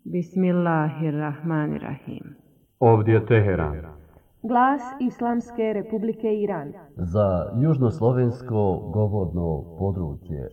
Bismillahirrahmanirrahim. Ovdje je Teheran. Glas Islamske Republike Iran. Za južnoslovensko govorno područje.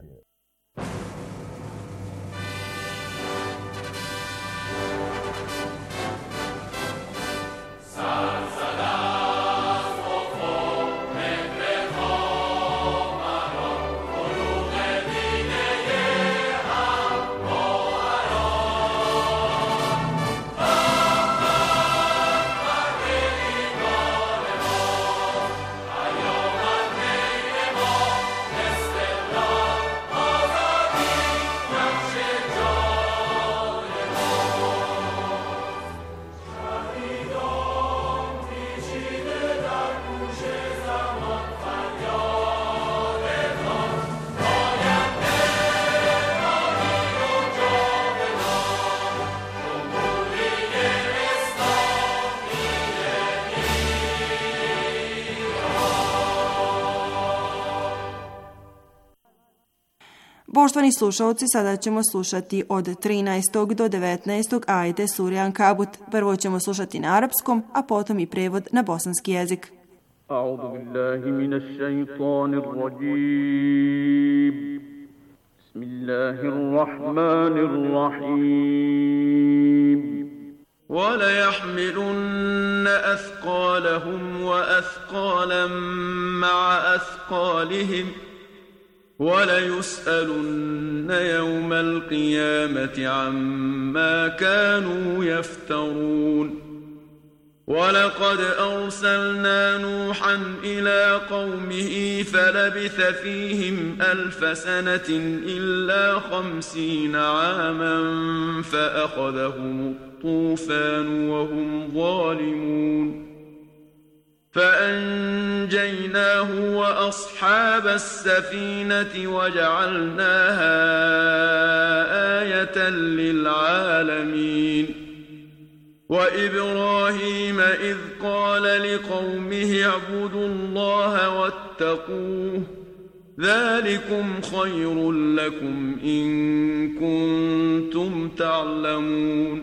Poštovani slušalci, sada ćemo slušati od 13. do 19. ajete sure Ankabut. Prvo ćemo slušati na arapskom, a potom i prevod na bosanski jezik. A'udhu billahi minash shaitanir rajim. Bismillahirrahmanirrahim. وَلَيَحْمِلُنَّ أَثْقَالَهُمْ وَأَثْقَالًا مَعَ أَثْقَالِهِمْ وَلَيُسْأَلُنَّ يَوْمَ الْقِيَامَةِ عَمَّا كَانُوا يَفْتَرُونَ وَلَقَدْ أَرْسَلْنَا نُوحًا إِلَى قَوْمِهِ فَلَبِثَ فِيهِمْ 1000 سَنَةٍ إِلَّا 50 عَامًا فَأَخَذَهُمُ الطُّوفَانُ وَهُمْ ظَالِمُونَ فأنجيناه وأصحاب السفينة وجعلناها آية للعالمين وإبراهيم إذ قال لقومه اعبدوا الله واتقوه ذلكم خير لكم إن كنتم تعلمون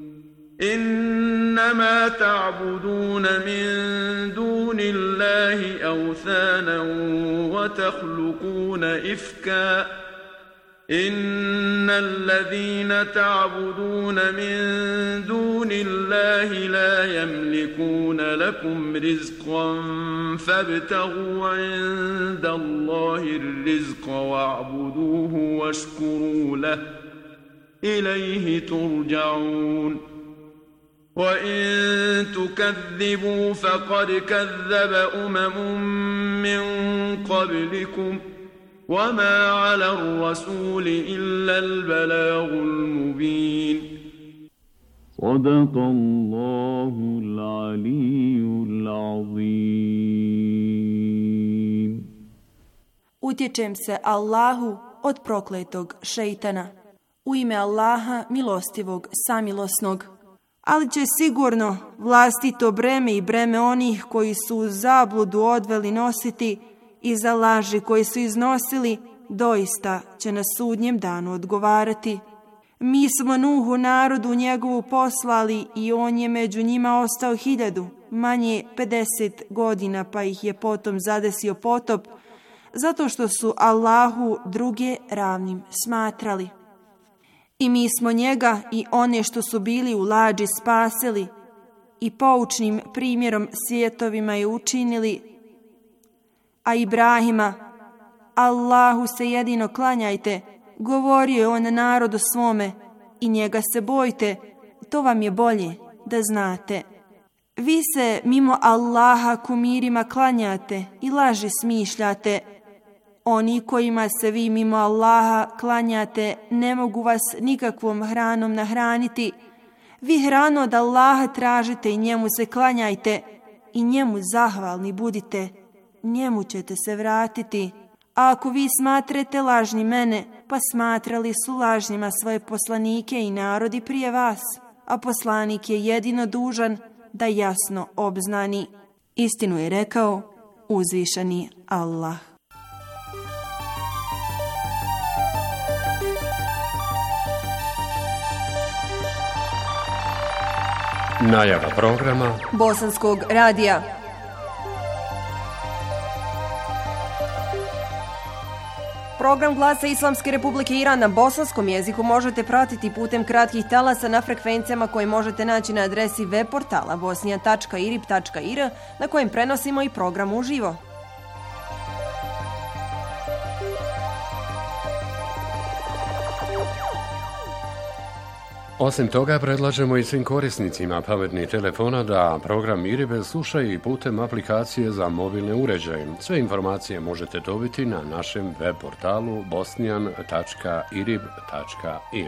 إنما تعبدون من دون الله أوثانا وتخلقون إفكا إن الذين تعبدون من دون الله لا يملكون لكم رزقا فابتغوا عند الله الرزق واعبدوه واشكروا له إليه ترجعون وَإِن تُكَذِّبُوا فَقَدْ كَذَّبَ مِن قَبْلِكُمْ وَمَا عَلَى الرَّسُولِ إِلَّا الْبَلَاغُ الْمُبِينُ صدق الله العلي العظيم. Utječem se Allahu od prokletog šejtana. U ime Allaha milostivog samilosnog. Ali će sigurno vlastito breme i breme onih koji su u zabludu odveli nositi i za laži koji su iznosili, doista će na sudnjem danu odgovarati. Mi smo Nuhu narodu njegovu poslali i on je među njima ostao 1000, manje 50 godina, pa ih je potom zadesio potop, zato što su Allahu druge ravnim smatrali. I mi smo njega i one što su bili u lađi spasili i poučnim primjerom svjetovima je učinili, a Ibrahima, Allahu se jedino klanjajte, govorio je on narodu svome i njega se bojte, to vam je bolje da znate. Vi se mimo Allaha kumirima klanjate i laži smišljate. Oni kojima se vi mimo Allaha klanjate ne mogu vas nikakvom hranom nahraniti. Vi hranu od Allaha tražite i njemu se klanjajte i njemu zahvalni budite. Njemu ćete se vratiti. A ako vi smatrate lažni mene, pa smatrali su lažnjima svoje poslanike i narodi prije vas. A poslanik je jedino dužan da jasno obznani. Istinu je rekao uzvišeni Allah. Najava programa Bosanskog radija. Program Glasa Islamske Republike Iran na bosanskom jeziku možete pratiti putem kratkih talasa na frekvencijama koje možete naći na adresi web portala bosnija.irib.ir na kojem prenosimo i program uživo. Osim toga, predlažemo i svim korisnicima pametnih telefona da program IRIB slušaju i putem aplikacije za mobilne uređaje. Sve informacije možete dobiti na našem web portalu bosnian.irib.ir.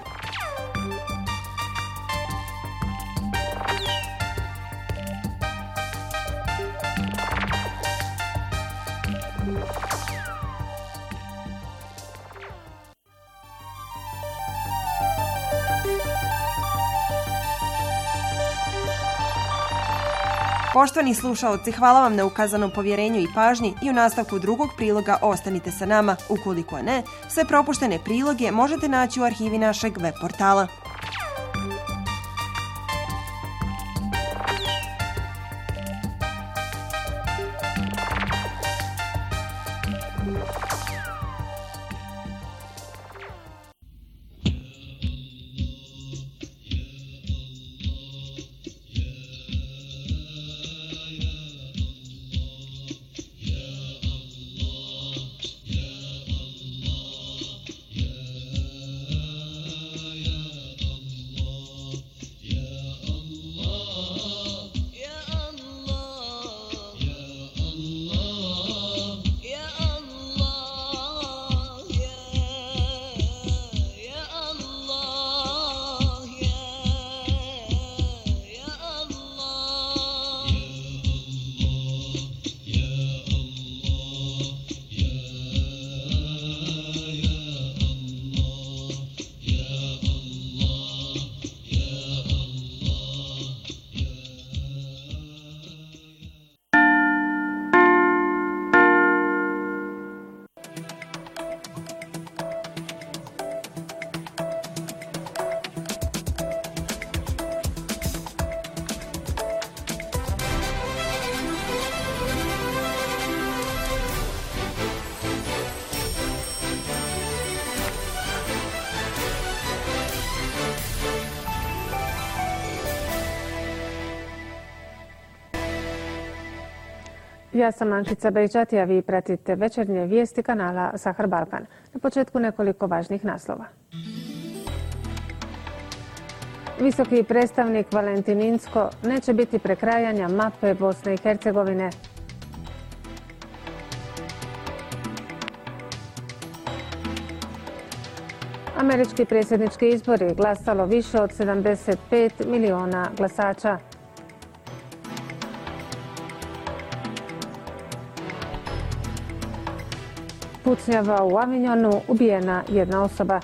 Poštovani slušaoci, hvala vam na ukazanom povjerenju i pažnji i u nastavku drugog priloga ostanite sa nama. Ukoliko ne, sve propuštene priloge možete naći u arhivi našeg web portala. Ja sam Ankica Bejčati, a vi pratite večernje vijesti kanala Sahar Balkan. Na početku nekoliko važnih naslova. Visoki predstavnik Valentin Inzko neće biti prekrajanja mape Bosne i Hercegovine. Američki predsjednički izbori, glasalo više od 75 miliona glasača. Pucnjava u Avignonu, ubijena jedna osoba.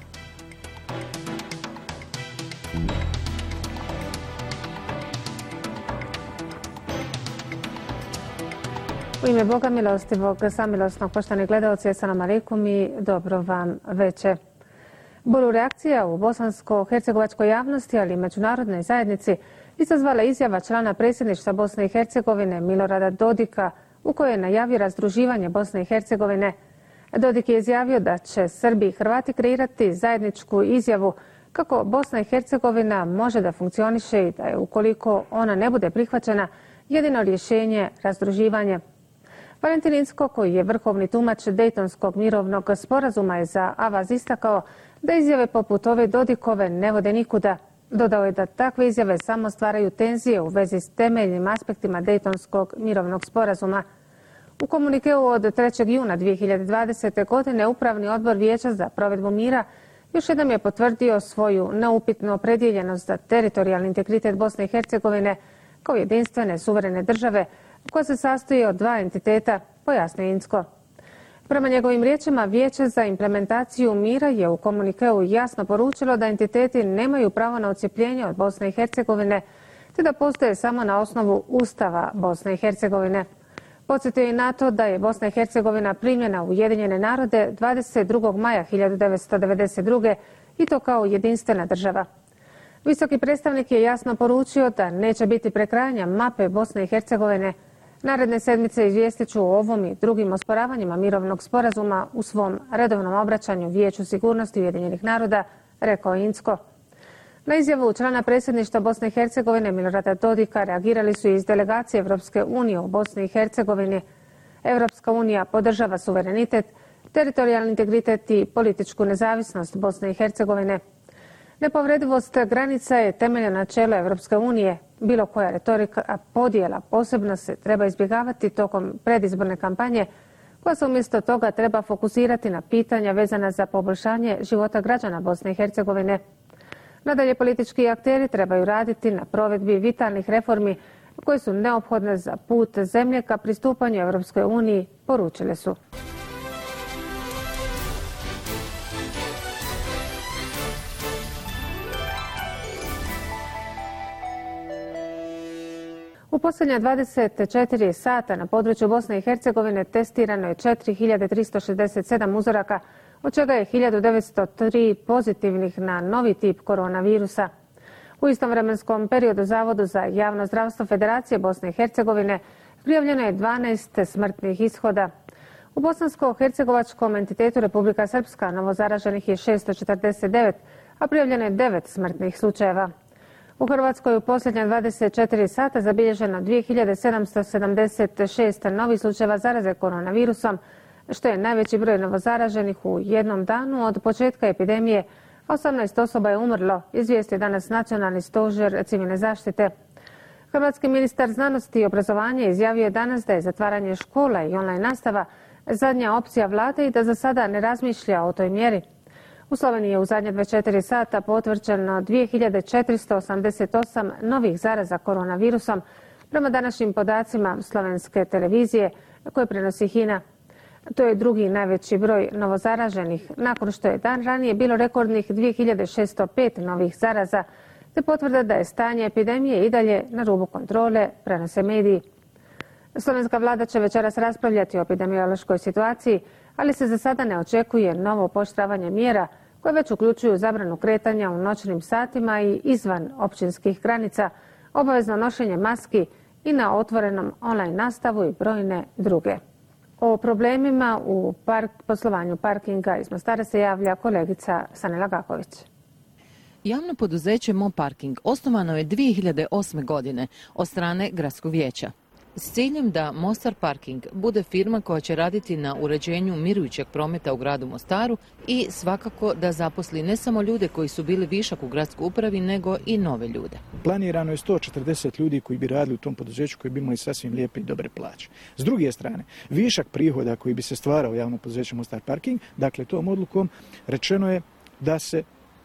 U ime Boga milostivog, samilosnog, poštovani gledaoci, assalamu alaikum i dobro vam veče. Buru reakcija u bosansko-hercegovačkoj javnosti, ali i međunarodnoj zajednici, izazvala izjava člana predsjedništva Bosne i Hercegovine Milorada Dodika, u kojoj je najavio razdruživanje Bosne i Hercegovine. Dodik je izjavio da će Srbi i Hrvati kreirati zajedničku izjavu kako Bosna i Hercegovina može da funkcioniše i da je, ukoliko ona ne bude prihvaćena, jedino rješenje razdruživanje. Valentin Inzko, koji je vrhovni tumač Dejtonskog mirovnog sporazuma, je za Avaz istakao da izjave poput ove Dodikove ne vode nikuda. Dodao je da takve izjave samo stvaraju tenzije u vezi s temeljnim aspektima Dejtonskog mirovnog sporazuma. U komunikeu od 3. juna 2020. godine Upravni odbor Vijeća za provedbu mira još jednom je potvrdio svoju neupitnu opredjeljenost za teritorijalni integritet Bosne i Hercegovine kao jedinstvene suverene države koja se sastoji od dva entiteta, pojasnio Inzko. Prema njegovim riječima, Vijeće za implementaciju mira je u komunikeu jasno poručilo da entiteti nemaju pravo na odcjepljenje od Bosne i Hercegovine, te da postoje samo na osnovu Ustava Bosne i Hercegovine. Podsjetio je na to da je Bosna i Hercegovina primljena u Ujedinjene narode 22. maja 1992. i to kao jedinstvena država. Visoki predstavnik je jasno poručio da neće biti prekrajanja mape Bosne i Hercegovine. Naredne sedmice izvijestit ću o ovom i drugim osporavanjima mirovnog sporazuma u svom redovnom obraćanju Vijeću sigurnosti Ujedinjenih naroda, rekao Incko. Na izjavu člana predsjedništva Bosne i Hercegovine Milorada Dodika reagirali su iz delegacije Evropske unije u Bosni i Hercegovini. Evropska unija podržava suverenitet, teritorijalni integritet i političku nezavisnost Bosne i Hercegovine. Nepovredivost granica je temeljno načelo Evropske unije. Bilo koja retorika podjela posebno se treba izbjegavati tokom predizborne kampanje, koja se umjesto toga treba fokusirati na pitanja vezana za poboljšanje života građana Bosne i Hercegovine. Nadalje, politički akteri trebaju raditi na provedbi vitalnih reformi koje su neophodne za put zemlje ka pristupanju Evropskoj uniji, poručile su. U posljednja 24 sata na području Bosne i Hercegovine testirano je 4367 uzoraka, od čega je 1903 pozitivnih na novi tip koronavirusa. U istom vremenskom periodu Zavodu za javno zdravstvo Federacije Bosne i Hercegovine prijavljeno je 12 smrtnih ishoda. U bosansko-hercegovačkom entitetu Republika Srpska novozaraženih je 649, a prijavljeno je 9 smrtnih slučajeva. U Hrvatskoj u posljednja 24 sata zabilježeno 2776 novih slučajeva zaraze koronavirusom, što je najveći broj novozaraženih u jednom danu od početka epidemije. 18 osoba je umrlo, izvijestio danas Nacionalni stožer civilne zaštite. Hrvatski ministar znanosti i obrazovanja izjavio je danas da je zatvaranje škola i online nastava zadnja opcija vlade i da za sada ne razmišlja o toj mjeri. U Sloveniji je u zadnje 24 sata potvrđeno 2488 novih zaraza koronavirusom, prema današnjim podacima slovenske televizije koje prenosi HINA. To je drugi najveći broj novozaraženih, nakon što je dan ranije bilo rekordnih 2605 novih zaraza, te potvrda da je stanje epidemije i dalje na rubu kontrole, prenose mediji. Slovenska vlada će večeras raspravljati o epidemiološkoj situaciji, ali se za sada ne očekuje novo pooštravanje mjera koje već uključuju zabranu kretanja u noćnim satima i izvan općinskih granica, obavezno nošenje maski i na otvorenom online nastavu i brojne druge. O problemima u poslovanju parkinga iz Mostara se javlja kolegica Sanela Gaković. Javno poduzeće Mo Parking osnovano je 2008. godine od strane Gradskog vijeća s ciljem da Mostar Parking bude firma koja će raditi na uređenju mirujućeg prometa u gradu Mostaru i svakako da zaposli ne samo ljude koji su bili višak u gradskoj upravi, nego i nove ljude. Planirano je 140 ljudi koji bi radili u tom poduzeću, koji bi imali sasvim lijepe i dobre plaće. S druge strane, višak prihoda koji bi se stvarao javno poduzeće Mostar Parking, dakle tom odlukom rečeno je da se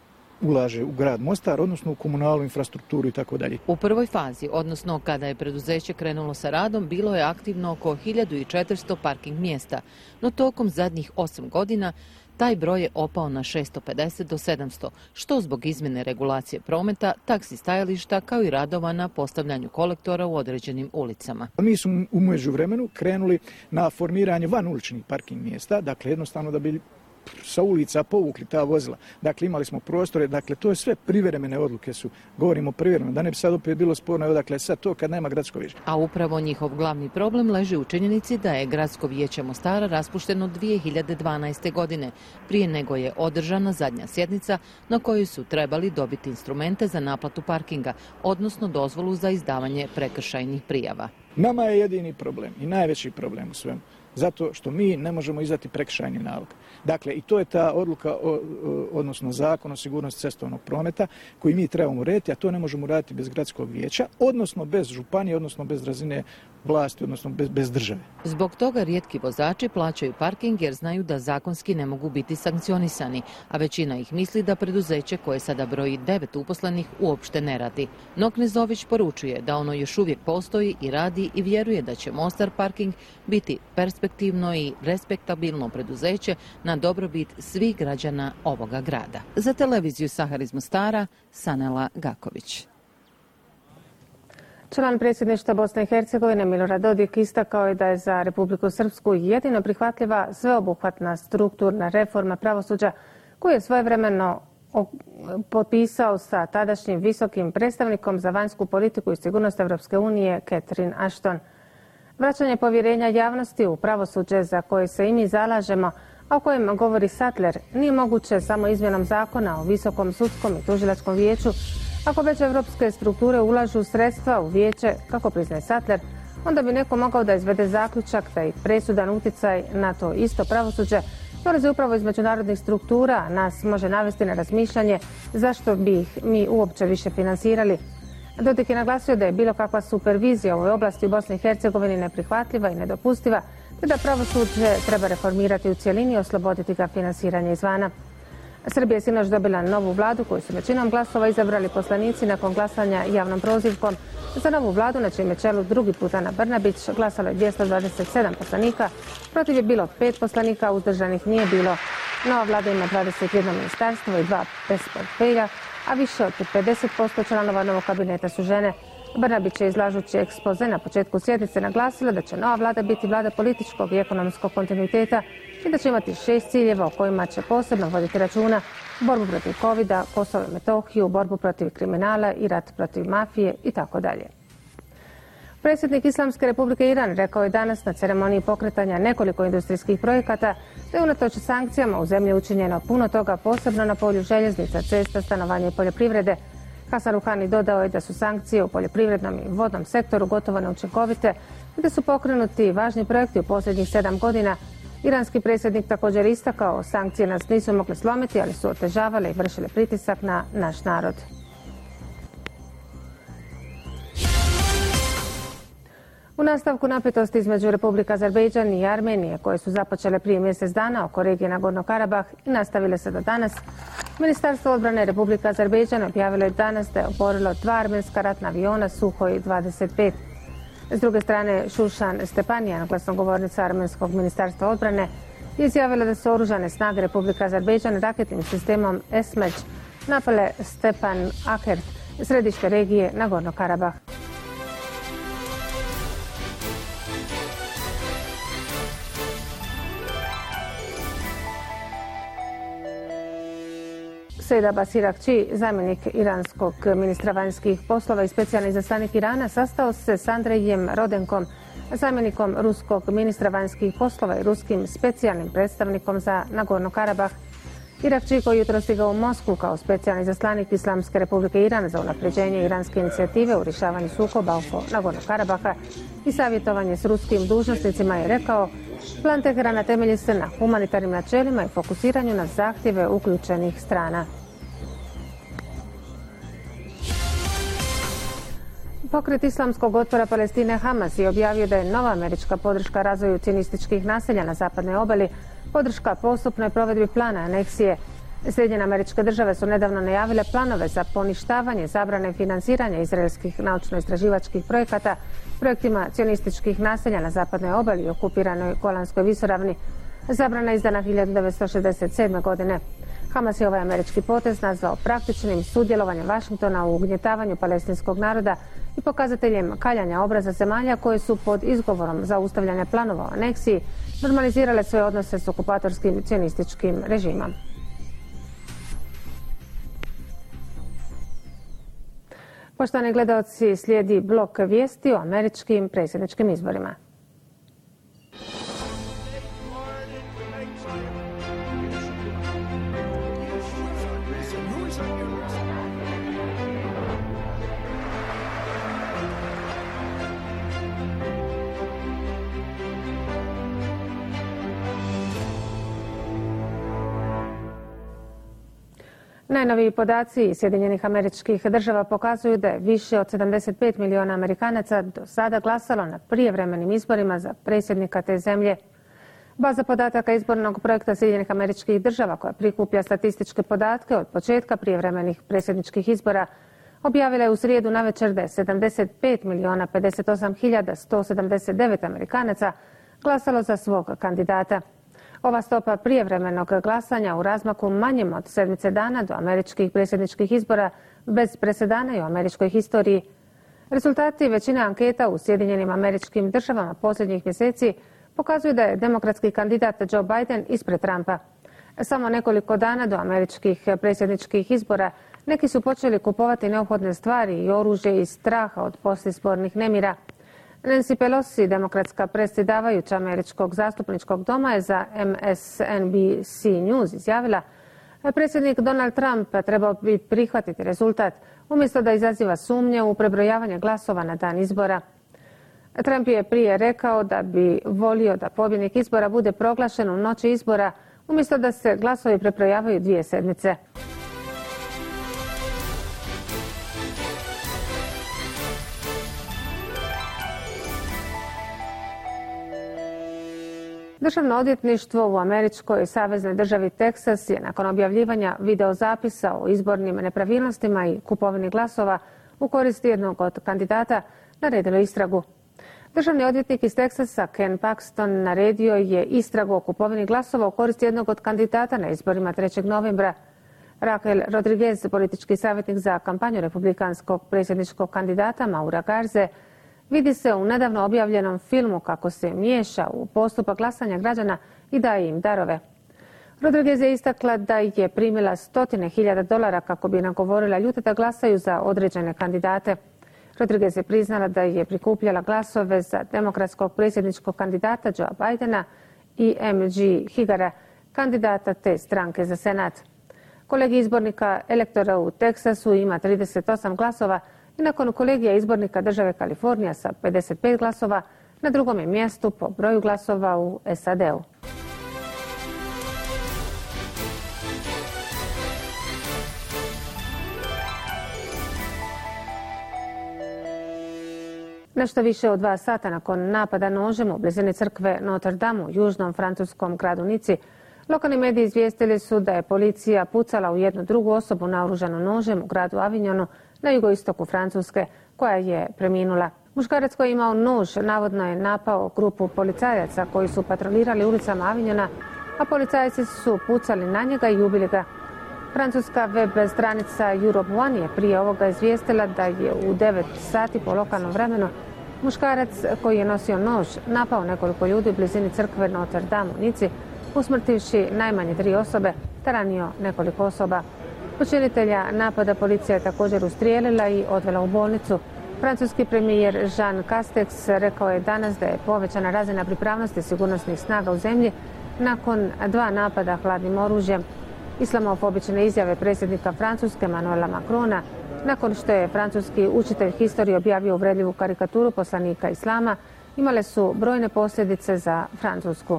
ulaže u grad Mostar, odnosno u komunalnu infrastrukturu i tako dalje. U prvoj fazi, odnosno kada je preduzeće krenulo sa radom, bilo je aktivno oko 1400 parking mjesta, no tokom zadnjih 8 godina taj broj je opao na 650 do 700, što zbog izmjene regulacije prometa, taksi stajališta kao i radova na postavljanju kolektora u određenim ulicama. Mi smo u međuvremenu krenuli na formiranje vanuličnih parking mjesta, dakle jednostavno da bi sa ulica povukli ta vozila. Dakle, imali smo prostore, dakle, to je sve privremene odluke su, govorimo privremeno, da ne bi sad opet bilo sporno, odakle sad to kad nema gradsko vijeće. A upravo njihov glavni problem leži u činjenici da je Gradsko vijeće Mostara raspušteno 2012. godine, prije nego je održana zadnja sjednica na kojoj su trebali dobiti instrumente za naplatu parkinga, odnosno dozvolu za izdavanje prekršajnih prijava. Nama je jedini problem i najveći problem u svemu, zato što mi ne možemo izdati prekršajni nalog. Dakle, i to je ta odluka, odnosno zakon o sigurnosti cestovnog prometa koji mi trebamo urediti, a to ne možemo uraditi bez gradskog vijeća, odnosno bez županije, odnosno bez razine vlasti, odnosno bez države. Zbog toga rijetki vozači plaćaju parking jer znaju da zakonski ne mogu biti sankcionisani, a većina ih misli da preduzeće koje sada broji 9 uposlenih uopšte ne radi. No Knezović poručuje da ono još uvijek postoji i radi i vjeruje da će Mostar Parking biti perspektivno i respektabilno preduzeće na dobrobit svih građana ovoga grada. Za televiziju Sahar iz Mostara, Sanela Gaković. Član predsjedništva Bosne i Hercegovine Milorad Dodik istakao je da je za Republiku Srpsku jedino prihvatljiva sveobuhvatna strukturna reforma pravosuđa koju je svojevremeno potpisao sa tadašnjim visokim predstavnikom za vanjsku politiku i sigurnost Europske unije Catherine Ashton. Vraćanje povjerenja javnosti u pravosuđe za koje se i mi zalažemo, a o kojem govori Sattler, nije moguće samo izmjenom zakona o visokom sudskom i tužilačkom vijeću. Ako već evropske strukture ulažu sredstva u vijeće, kako priznaje Sattler, onda bi neko mogao da izvede zaključak da i presudan utjecaj na to isto pravosuđe dolazi upravo iz međunarodnih struktura, a nas može navesti na razmišljanje zašto bi ih mi uopće više finansirali. Dodik je naglasio da je bilo kakva supervizija u ovoj oblasti u Bosni i Hercegovini neprihvatljiva i nedopustiva, te da pravosuđe treba reformirati u cjelini i osloboditi ga finansiranja izvana. Srbija je sinoć dobila novu vladu koju su većinom glasova izabrali poslanici nakon glasanja javnom prozivkom. Za novu vladu, na čijem je čelu drugi put Ana Brnabić, glasalo je 227 poslanika, protiv je bilo 5 poslanika, uzdržanih nije bilo. Nova vlada ima 21 ministarstvo i 2 bez portfelja, a više od 50% članova novog kabineta su žene. Brnabić je izlažući ekspoze na početku sjednice naglasila da će nova vlada biti vlada političkog i ekonomskog kontinuiteta i da će imati 6 ciljeva o kojima će posebno voditi računa: borbu protiv covida, Kosovo i Metohiju, borbu protiv kriminala i rat protiv mafije itd. Predsjednik Islamske Republike Iran rekao je danas na ceremoniji pokretanja nekoliko industrijskih projekata da je unatoč sankcijama u zemlji učinjeno puno toga, posebno na polju željeznica, cesta, stanovanja i poljoprivrede. Hasan Rouhani dodao je da su sankcije u poljoprivrednom i vodnom sektoru gotovo neučinkovite i da su pokrenuti važni projekti u posljednjih 7 godina. Iranski predsjednik također istakao, sankcije nas nisu mogle slomiti, ali su otežavale i vršile pritisak na naš narod. U nastavku napetosti između Republika Azerbejdžan i Armenije, koje su započele prije mjesec dana oko regije Nagorno-Karabah i nastavile se do danas, Ministarstvo odbrane Republike Azerbejdžan objavilo je danas da je oborilo 2 armenska ratna aviona Suhoj 25. S druge strane, Šušan Stepanijan, glasnogovornica Armenskog ministarstva odbrane, je izjavila da su oružane snage Republike Azerbejdžan raketnim sistemom Esmeć napale Stepan Akert, središte regije Nagorno-Karabah. Sejda Basirakči, zamjenik iranskog ministra vanjskih poslova i specijalni izaslanik Irana, sastao se s Andrejem Rodenkom, zamjenikom ruskog ministra vanjskih poslova i ruskim specijalnim predstavnikom za Nagorno-Karabah. Irakči, koji jutro stigao u Moskvu kao specijalni izaslanik Islamske Republike Iran za unapređenje iranske inicijative u rješavanju sukoba oko Nagorno-Karabaha i savjetovanje s ruskim dužnosnicima, je rekao: plan Teherana temelji se na humanitarnim načelima i fokusiranju na zahtjeve uključenih strana. Pokret islamskog otpora Palestine Hamas je objavio da je nova američka podrška razvoju cionističkih naselja na zapadnoj obali podrška postupnoj provedbi plana aneksije. Sjedinjene Američke Države su nedavno najavile planove za poništavanje zabrane financiranja izraelskih naučno-istraživačkih projekata projektima cionističkih naselja na zapadnoj obali i okupiranoj Golanskoj visoravni. Zabrana je izdana 1967. godine. Hamas je ovaj američki potez nazvao praktičnim sudjelovanjem Vašingtona u ugnjetavanju palestinskog naroda i pokazateljem kaljanja obraza zemalja koje su pod izgovorom zaustavljanja planova o aneksiji normalizirale svoje odnose s okupatorskim cionističkim režimom. Poštovani gledaoci, slijedi blok vijesti o američkim predsjedničkim izborima. Najnoviji podaci iz Sjedinjenih Američkih Država pokazuju da je više od 75 milijuna Amerikanaca do sada glasalo na prijevremenim izborima za predsjednika te zemlje. Baza podataka izbornog projekta Sjedinjenih Američkih Država, koja prikuplja statističke podatke od početka prijevremenih predsjedničkih izbora, objavila je u srijedu navečer da je 75 milijuna 58 hiljada 179 Amerikanaca glasalo za svog kandidata. Ova stopa prijevremenog glasanja u razmaku manjem od sedmice dana do američkih predsjedničkih izbora bez presedana i u američkoj historiji. Rezultati većine anketa u Sjedinjenim Američkim Državama posljednjih mjeseci pokazuju da je demokratski kandidat Joe Biden ispred Trumpa. Samo nekoliko dana do američkih predsjedničkih izbora neki su počeli kupovati neophodne stvari i oružje iz straha od poslijizbornih nemira. Nancy Pelosi, demokratska predsjedavajuća američkog zastupničkog doma, je za MSNBC News izjavila: predsjednik Donald Trump trebao bi prihvatiti rezultat umjesto da izaziva sumnje u prebrojavanje glasova na dan izbora. Trump je prije rekao da bi volio da pobjednik izbora bude proglašen u noći izbora umjesto da se glasovi prebrojavaju 2 sedmice. Državno odvjetništvo u američkoj saveznoj državi Teksas je nakon objavljivanja videozapisa o izbornim nepravilnostima i kupovini glasova u korist jednog od kandidata naredilo istragu. Državni odvjetnik iz Teksasa Ken Paxton naredio je istragu o kupovini glasova u korist jednog od kandidata na izborima 3. novembra. Raquel Rodriguez, politički savjetnik za kampanju republikanskog predsjedničkog kandidata Maura Garze, vidi se u nedavno objavljenom filmu kako se miješa u postupak glasanja građana i daje im darove. Rodriguez je istakla da je primila $100,000 kako bi nagovorila ljude da glasaju za određene kandidate. Rodriguez je priznala da je prikupljala glasove za demokratskog predsjedničkog kandidata Joea Bidena i MG Higara, kandidata te stranke za senat. Kolegi izbornika elektora u Teksasu ima 38 glasova i nakon kolegija izbornika države Kalifornija sa 55 glasova na drugom je mjestu po broju glasova u SAD-u. Nešto više od 2 sata nakon napada nožem u blizini crkve Notre Dame u južnom francuskom gradu Nici, lokalni mediji izvijestili su da je policija pucala u jednu drugu osobu naoružanu nožem u gradu Avignonu na jugoistoku Francuske, koja je preminula. Muškarac koji je imao nož navodno je napao grupu policajaca koji su patrolirali ulicama Avignona, a policajci su pucali na njega i ubili ga. Francuska web stranica Europe One je prije ovoga izvijestila da je u 9 sati po lokalnom vremenu muškarac koji je nosio nož napao nekoliko ljudi u blizini crkve Notre Dame u Nici, usmrtivši najmanje 3 osobe te ranio nekoliko osoba. Počinitelja napada policija je također ustrijelila i odvela u bolnicu. Francuski premijer Jean Castex rekao je danas da je povećana razina pripravnosti sigurnosnih snaga u zemlji nakon 2 napada hladnim oružjem. Islamofobične izjave predsjednika Francuske Emmanuela Macrona nakon što je francuski učitelj historije objavio uvredljivu karikaturu poslanika islama imale su brojne posljedice za Francusku.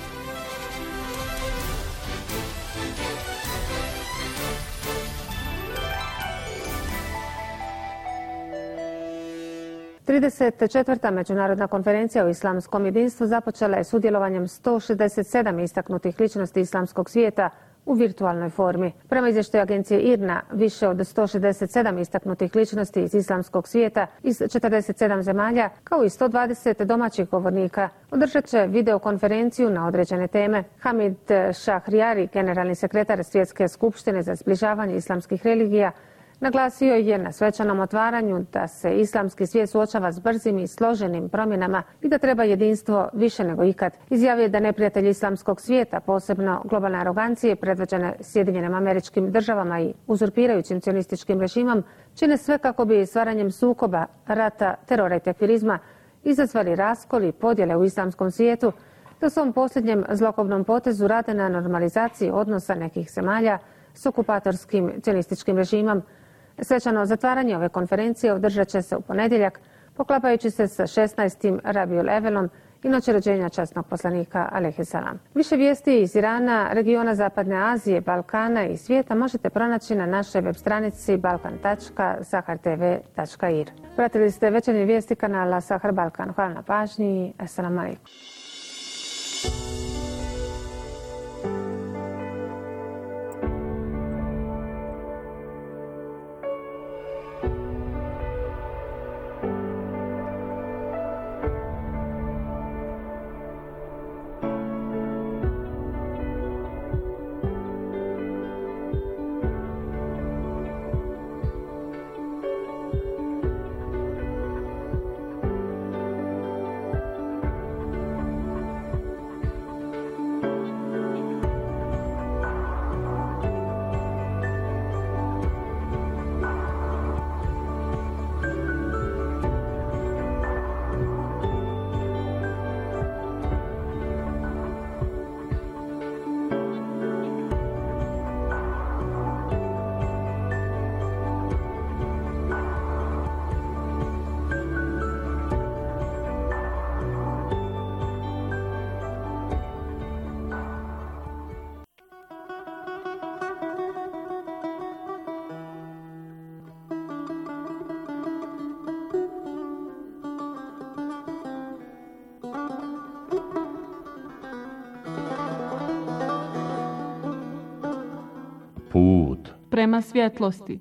...34. međunarodna konferencija o islamskom jedinstvu započela je sudjelovanjem 167 istaknutih ličnosti islamskog svijeta u virtualnoj formi. Prema izvještaju agencije IRNA, više od 167 istaknutih ličnosti iz islamskog svijeta iz 47 zemalja, kao i 120 domaćih govornika, održat će videokonferenciju na određene teme. Hamid Shahriari, generalni sekretar Svjetske skupštine za zbližavanje islamskih religija, naglasio je na svečanom otvaranju da se islamski svijet suočava s brzim i složenim promjenama i da treba jedinstvo više nego ikad. Izjavio je da neprijatelji islamskog svijeta, posebno globalne arogancije predvođene Sjedinjenim Američkim Državama i uzurpirajućim cionističkim režimom, čine sve kako bi stvaranjem sukoba, rata, terora i tekfirizma izazvali raskol i podjele u islamskom svijetu, da svom posljednjem zlokobnom potezu rade na normalizaciji odnosa nekih zemalja s okupatorskim cionističkim režimom. Svečano zatvaranje ove konferencije održat će se u ponedjeljak, poklapajući se sa 16. Rabiul Evelom i noći rođenja časnog poslanika alejhi selam. Više vijesti iz Irana, regiona Zapadne Azije, Balkana i svijeta možete pronaći na našoj web stranici balkan.sahartv.ir. Pratili ste večernje vijesti kanala Sahar Balkan. Hvala na pažnji. Assalamu alaikum. Put prema svjetlosti.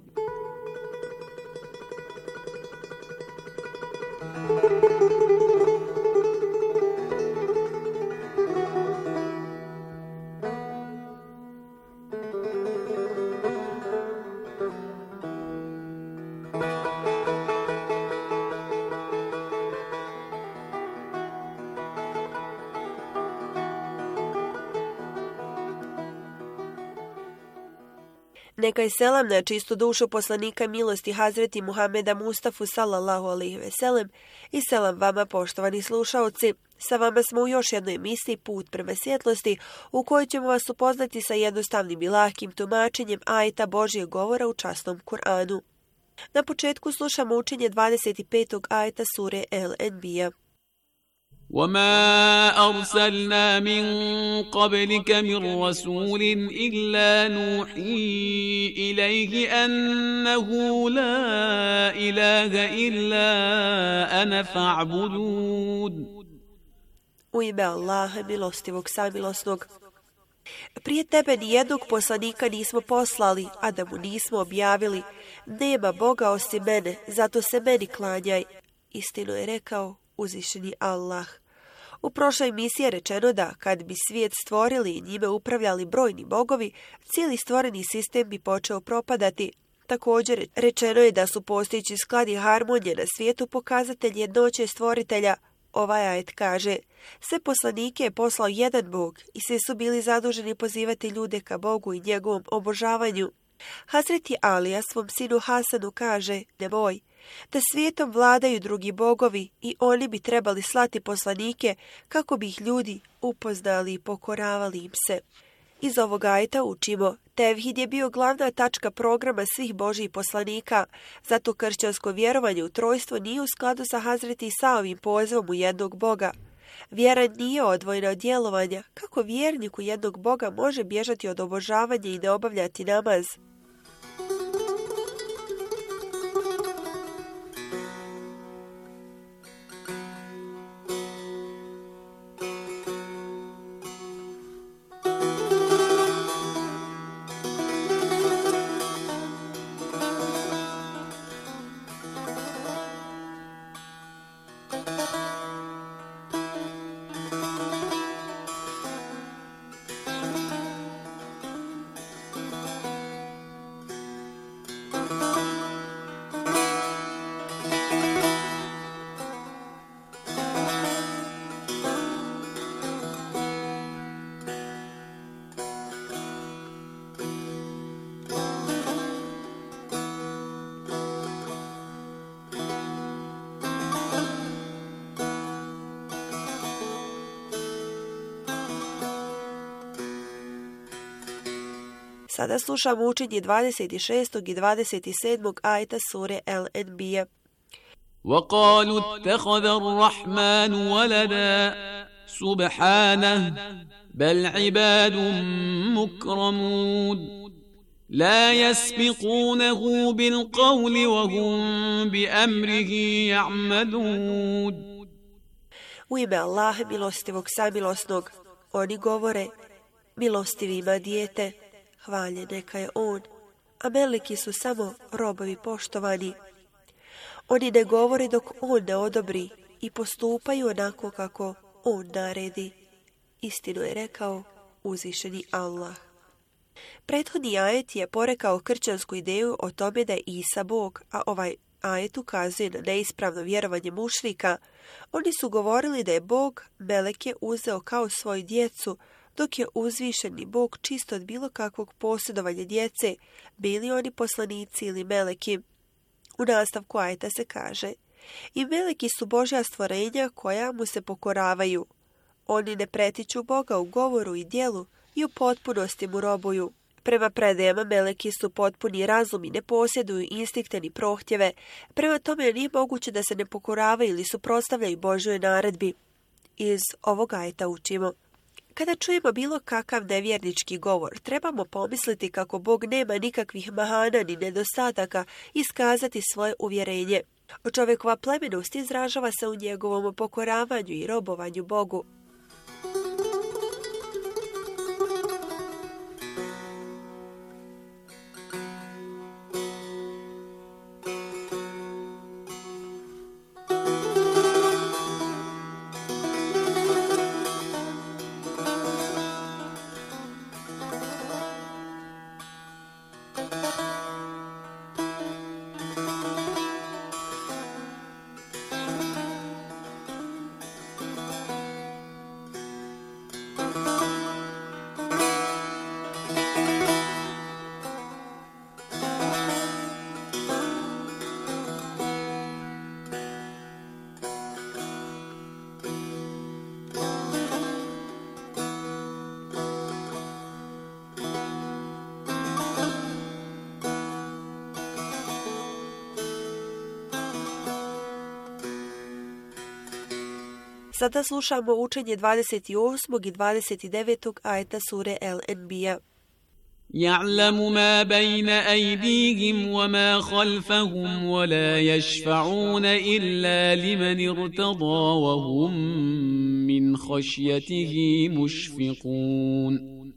Neka je selam na čistu dušu poslanika milosti Hazreti Muhameda Mustafu sallallahu alejhi ve sellem i selam vama poštovani slušaoci. Sa vama smo u još jednoj emisiji Put prema svjetlosti u kojoj ćemo vas upoznati sa jednostavnim i lahkim tumačenjem ajeta Božjeg govora u časnom Kur'anu. Na početku slušamo učenje 25. ajeta sure El-Enbija. وما أرسلنا من قبلك من رسول إلا نوحي إليه أنه لا إله إلا أنا فاعبدون. U ime Allaha, milostivog, samilosnog. Prije tebe nijednog poslanika nismo poslali, a da mu nismo objavili: nema Boga osim mene, zato se meni klanjaj. Istinu je rekao uzvišeni Allah. U prošloj emisiji je rečeno da kad bi svijet stvorili i njime upravljali brojni bogovi, cijeli stvoreni sistem bi počeo propadati. Također rečeno je da su postojeći sklad i harmonije na svijetu pokazatelj jednoće stvoritelja. Ovaj ajet kaže: sve poslanike je poslao jedan Bog i svi su bili zaduženi pozivati ljude ka Bogu i njegovom obožavanju. Hazreti Alija svom sinu Hasanu kaže: nemoj, da svijetom vladaju drugi bogovi i oni bi trebali slati poslanike kako bi ih ljudi upoznali i pokoravali im se. Iz ovog ajeta učimo: tevhid je bio glavna tačka programa svih Božjih poslanika, zato kršćansko vjerovanje u trojstvo nije u skladu sa Hazreti Isaovim pozivom u jednog Boga. Vjera nije odvojena od djelovanja. Kako vjernik u jednog Boga može bježati od obožavanja i ne obavljati namaz? Sada slušamo učenje 26. i 27. ajeta sure El-Enbija. وقالوا اتخذ الرحمن ولدا سبحانه بل عباد مكرمون لا يسبقونه بالقول وهم بأمره يعملون. U ime Allaha, milostivog, samilosnog, oni govore: milostivi ima dijete, hvaljen neka je on, a meleki su samo robovi poštovani. Oni ne govore dok on ne odobri i postupaju onako kako on naredi. Istinu je rekao uzvišeni Allah. Prethodni ajet je porekao kršćansku ideju o tome da je Isa Bog, a ovaj ajet ukazuje na neispravno vjerovanje mušrika. Oni su govorili da je Bog meleke uzeo kao svoju djecu, dok je uzvišeni Bog čist od bilo kakvog posjedovanja djece, bili oni poslanici ili meleki. U nastavku ajeta se kaže: i meleki su Božja stvorenja koja mu se pokoravaju. Oni ne pretiču Boga u govoru i djelu i u potpunosti mu robuju. Prema predajama meleki su potpuni razum i ne posjeduju instinkte ni prohtjeve, prema tome nije moguće da se ne pokoravaju ili suprotstavljaju Božjoj naredbi. Iz ovog ajeta učimo: kada čujemo bilo kakav nevjernički govor, trebamo pomisliti kako Bog nema nikakvih mahana ni nedostataka i iskazati svoje uvjerenje. Čovjekova plemenost izražava se u njegovom pokoravanju i robovanju Bogu. Sada slušamo učenje 28. i 29. ajeta sure El-Enbija. يعلم ما بين أيديهم وما خلفهم ولا يشفعون إلا لمن ارتضى وهم من خشيته مشفقون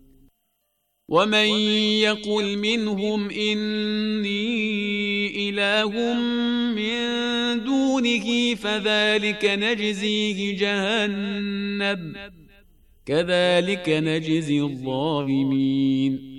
ومن يقل منهم إني إله من دونه فذلك نجزيه جهنم كذلك نجزي الظالمين.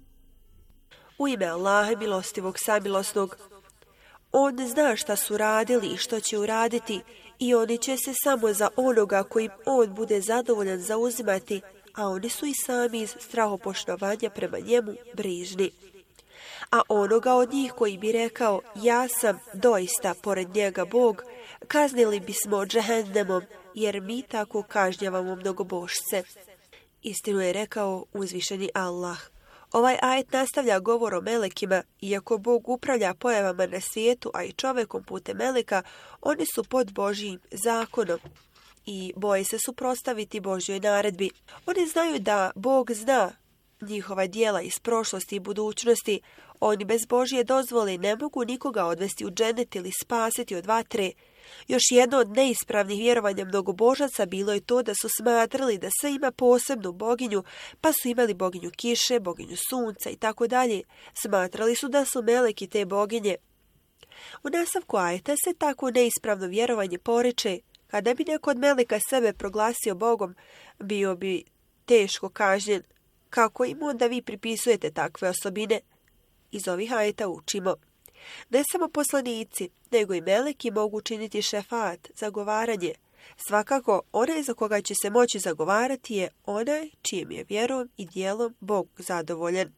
U ime Allaha milostivog samilosnog. On zna šta su radili i što će uraditi i oni će se samo za onoga kojim on bude zadovoljan zauzimati, a oni su i sami iz strahopoštovanja prema njemu brižni. A onoga od njih koji bi rekao ja sam doista pored njega Bog, kaznili bismo džehennemom, jer mi tako kažnjavamo mnogobošce. Istinu je rekao uzvišeni Allah. Ovaj ajet nastavlja govor o melekima, iako Bog upravlja pojavama na svijetu, a i čovekom putem meleka, oni su pod Božjim zakonom i boje se suprotstaviti Božjoj naredbi. Oni znaju da Bog zna njihova djela iz prošlosti i budućnosti. Oni bez Božje dozvole ne mogu nikoga odvesti u dženet ili spasiti od vatre. Još jedno od neispravnih vjerovanja mnogobožaca bilo je to da su smatrali da sve ima posebnu boginju, pa su imali boginju kiše, boginju sunca i tako dalje. Smatrali su da su meleki te boginje. U nastavku ajeta se tako neispravno vjerovanje poriče. Kada bi neko od meleka sebe proglasio Bogom, bio bi teško kažnjen. Kako im onda vi pripisujete takve osobine? Iz ovih ajeta učimo. Ne samo poslanici, nego i meleki mogu činiti šefat, zagovaranje. Svakako, onaj za koga će se moći zagovarati je onaj čijem je vjerom i djelom Bog zadovoljan.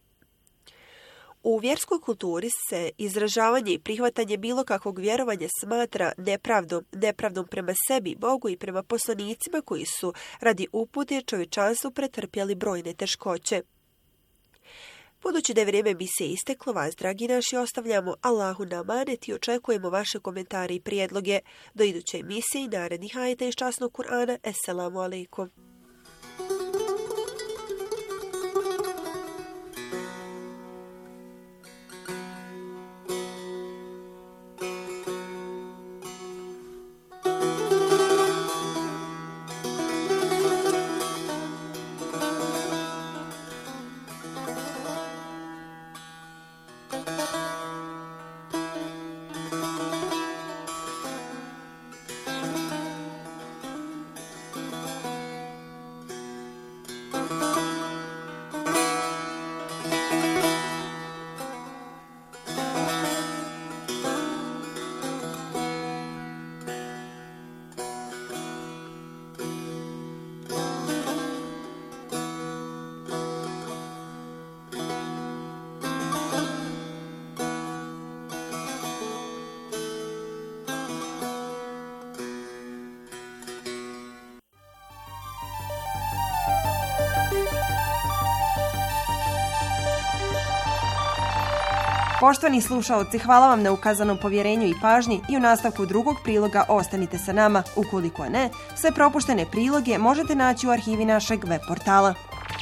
U vjerskoj kulturi se izražavanje i prihvatanje bilo kakvog vjerovanja smatra nepravdom prema sebi, Bogu i prema poslanicima koji su radi upute čovječanstvu pretrpjeli brojne teškoće. Budući da je vrijeme emisije isteklo, vas, dragi naši, ostavljamo Allahu na amanet i očekujemo vaše komentare i prijedloge. Do iduće emisije i narednih ajeta iz časnog Kur'ana. Esselamu alaikum. Poštovani slušaoci, hvala vam na ukazanom povjerenju i pažnji i u nastavku drugog priloga ostanite sa nama. Ukoliko ne, sve propuštene priloge možete naći u arhivi našeg web portala.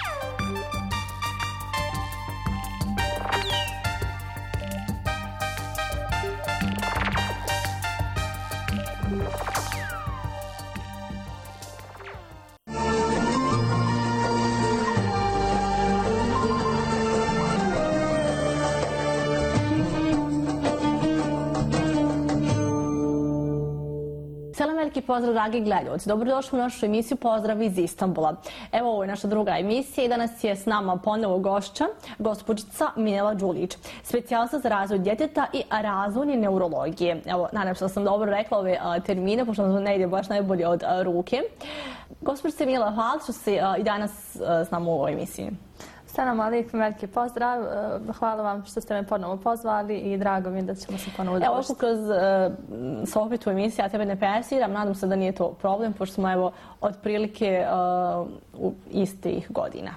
Pozdrav, dragi gledalci. Dobrodošli u našu emisiju Pozdrav iz Istanbula. Evo, ovo je naša druga emisija i danas je s nama ponovo gošća, gospođica Minela Đulić, specijalista za razvoj djeteta i razvojne neurologije. Evo, nadam se da sam dobro rekla ove termine, pošto nam ne ide baš najbolje od ruke. Gospođice Minela, hvala što se i danas s nama u ovoj emisiji. Salam alaikum, veliki pozdrav. Hvala vam što ste me ponovo pozvali i drago mi je da ćemo se ponovo družiti. Evo, kroz sohbitu emisije, ja tebe ne pesiram, nadam se da nije to problem, pošto smo evo otprilike u istih godina.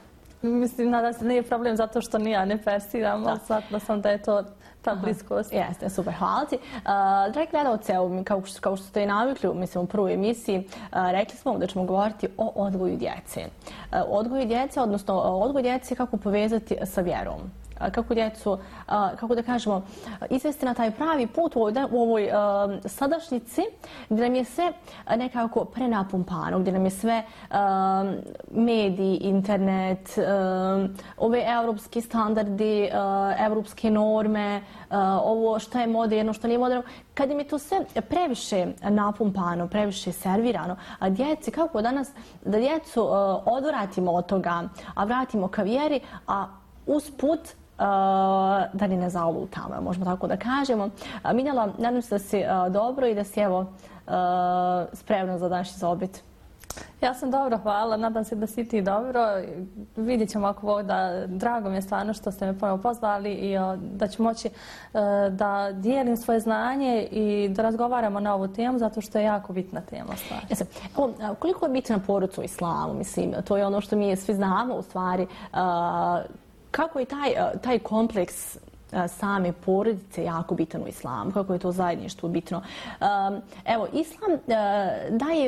Mislim, nadam se nije problem zato što ni ja ne persiram, ali shvatila sam da je to ta bliskost. Jeste, super, hvala ti. Dragi gledalci, kao što ste i navikli, mislim, u prvoj emisiji, rekli smo da ćemo govoriti o odgoju djece. Odgoju djece, odnosno odgoj djece kako povezati sa vjerom. Kako djecu, kako da kažemo, izvesti na taj pravi put u ovoj sadašnjici gdje nam je sve nekako prenapumpano, gdje nam je sve mediji, internet, ove evropski standardi, evropske norme, ovo što je moderno, što nije moderno. Kad im je to sve previše napumpano, previše servirano, a djeci, kako danas da djecu odvratimo od toga, a vratimo ka vjeri, a usput da ni ne zalutamo, možemo tako da kažemo. Minjela, nadam se da si dobro i da si evo spremna za današnji zaobit. Ja sam dobro, hvala. Nadam se da si ti dobro. Vidjet ćemo ako Bog da. Drago mi je stvarno što ste me ponovo pozvali i da ću moći da dijelim svoje znanje i da razgovaramo na ovu temu zato što je jako bitna tema. Koliko je bitna porodica u islamu? Mislim, to je ono što mi svi znamo u stvari. Kako je taj kompleks same porodice jako bitan u islamu, kako je to zajedništvo bitno. Evo, islam daje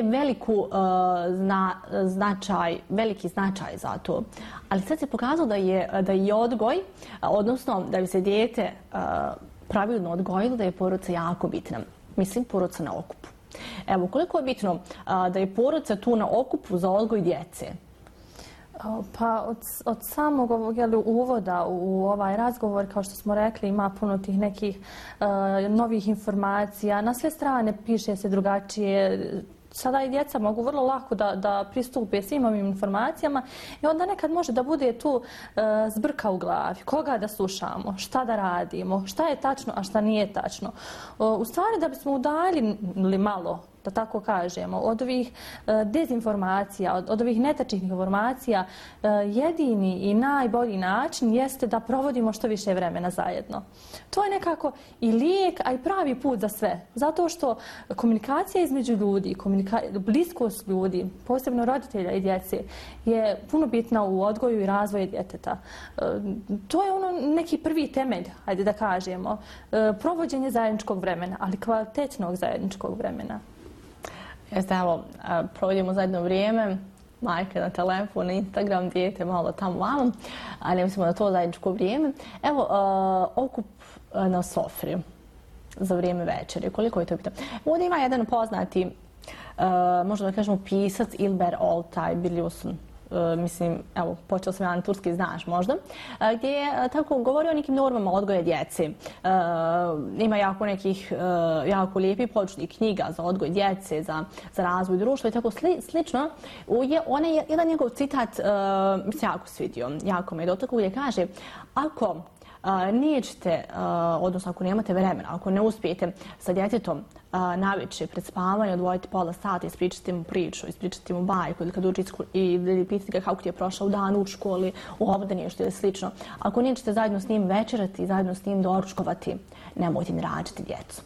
veliki značaj za to, ali sad se pokazalo da je odgoj, odnosno da bi se dijete pravilno odgojilo, da je porodica jako bitna. Mislim, porodica na okupu. Evo, koliko je bitno da je porodica tu na okupu za odgoj djece? Pa od samog ovog uvoda u ovaj razgovor, kao što smo rekli, ima puno tih nekih novih informacija. Na sve strane piše se drugačije. Sada i djeca mogu vrlo lako da pristupe svim ovim informacijama i onda nekad može da bude tu zbrka u glavi. Koga da slušamo, šta da radimo, šta je tačno, a šta nije tačno. U stvari da bismo udaljili malo, da tako kažemo, od ovih dezinformacija, od ovih netačnih informacija, jedini i najbolji način jeste da provodimo što više vremena zajedno. To je nekako i lijek, a i pravi put za sve. Zato što komunikacija između ljudi, bliskost ljudi, posebno roditelja i djece, je puno bitna u odgoju i razvoju djeteta. To je ono neki prvi temelj, hajde da kažemo, provođenje zajedničkog vremena, ali kvalitetnog zajedničkog vremena. Jeste, evo, provodimo zajedno vrijeme, majke na telefon, Instagram, dijete malo tamo vamo, a ne mislimo na to zajedničko vrijeme. Evo, okup na sofri za vrijeme večeri, koliko je to bitno? Ovdje ima jedan poznati, možda da kažemo, pisac Ilber Oltay Biliusson. Mislim, evo, počeo sam ja na turski, znaš možda, gdje je tako govorio o nekim normama odgoja djece. Ima jako nekih jako lijepih poručnih knjiga za odgoj djece, za razvoj društva i tako slično. Jedan njegov citat mi se jako svidio, jako me je dotakao, gdje kaže: ako nećete, odnosno ako nemate vremena, ako ne uspijete sa djetetom navečer pred spavanje odvojiti pola sata, ispričati mu priču, ispričati mu bajku ili kad uči ili pitati ga kako ti je prošao dan u školi, u obdaništu ili slično. Ako nećete zajedno s njim večerati, zajedno s njim doručkovati, nemojte ni rađati djecu.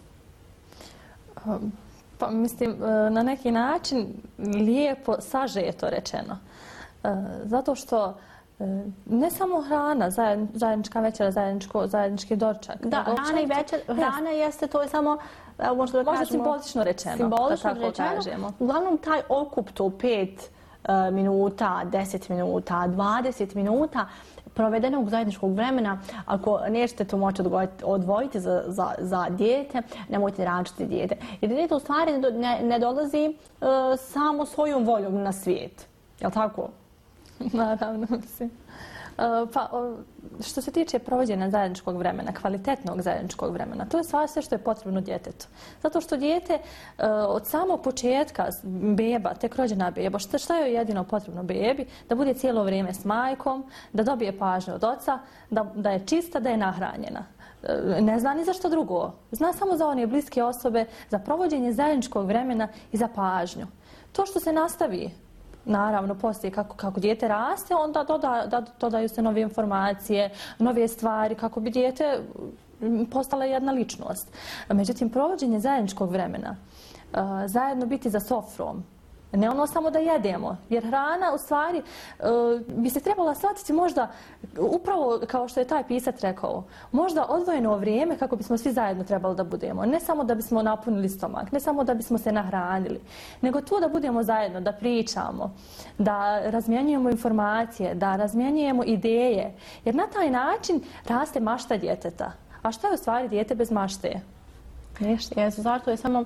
Pa mislim, na neki način lijepo sažeto rečeno. Zato što ne samo hrana, zajednička večera, zajednički doručak. Da, hrana i večer, hrana jeste, to je samo, možda simbolično rečeno, da tako kažemo. Uglavnom, taj okup, to 5 minuta, 10 minuta, 20 minuta provedenog zajedničkog vremena, ako nećete to moći odvojiti za dijete, nemojte rađati dijete. Jer dijete u stvari ne dolazi samo svojom voljom na svijet. Je li tako? Naravno, mislim. Pa, što se tiče provođenja zajedničkog vremena, kvalitetnog zajedničkog vremena, to je sve što je potrebno djetetu. Zato što dijete od samog početka, beba, tek rođena beba, šta je jedino potrebno bebi? Da bude cijelo vrijeme s majkom, da dobije pažnju od oca, da je čista, da je nahranjena. Ne zna ni za što drugo. Zna samo za one bliske osobe, za provođenje zajedničkog vremena i za pažnju. To što se nastavi, naravno, poslije kako dijete raste, onda dodaju se nove informacije, nove stvari, kako bi dijete postala jedna ličnost. Međutim, provođenje zajedničkog vremena, zajedno biti za sofrom, Ne ono samo da jedemo, jer hrana u stvari bi se trebala shvatiti možda upravo kao što je taj pisac rekao, možda odvojeno vrijeme kako bismo svi zajedno trebali da budemo. Ne samo da bismo napunili stomak, ne samo da bismo se nahranili, nego tu da budemo zajedno, da pričamo, da razmjenjujemo informacije, da razmjenjujemo ideje, jer na taj način raste mašta djeteta. A šta je u stvari dijete bez mašte? Zato je samo,